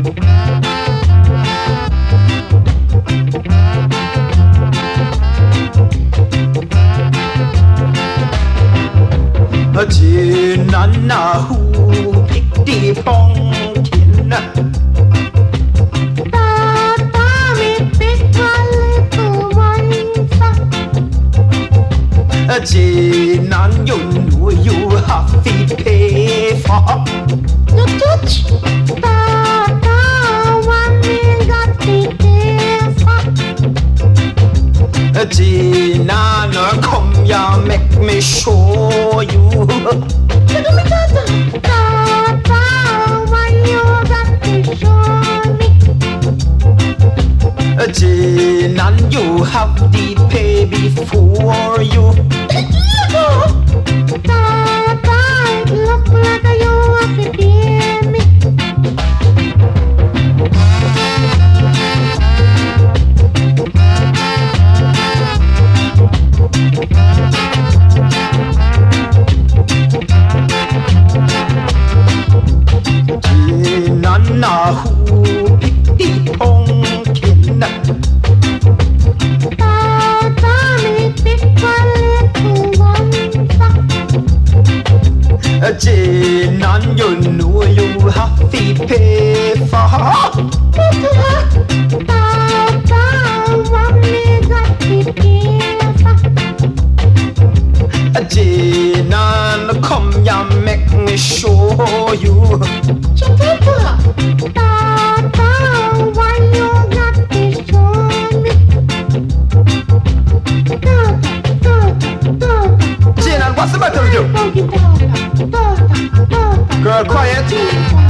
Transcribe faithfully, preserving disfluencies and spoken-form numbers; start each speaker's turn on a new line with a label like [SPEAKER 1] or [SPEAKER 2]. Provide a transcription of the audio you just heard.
[SPEAKER 1] Chỉ nắn na hu thích đi phong thiên
[SPEAKER 2] ta ta mi biết little one
[SPEAKER 1] chỉ nắn yun nu you have to pay for
[SPEAKER 2] no touch ta ta one me got the pay for
[SPEAKER 1] chỉ na nó không ya make me show you
[SPEAKER 2] ta ta one you got to show me
[SPEAKER 1] chỉ nắn you have to pay before you
[SPEAKER 2] ta ta it look like you have to pay me
[SPEAKER 1] chỉ nắn na hu thích đi phong thiên
[SPEAKER 2] ta ta mi biết little one
[SPEAKER 1] chỉ nắn yun nu you have to pay for
[SPEAKER 2] ta ta one me got the pay for
[SPEAKER 1] chỉ nắn không ya make me show you
[SPEAKER 2] ta ta one you got to show me
[SPEAKER 1] Jinan, what's the matter with you? Girl, quiet.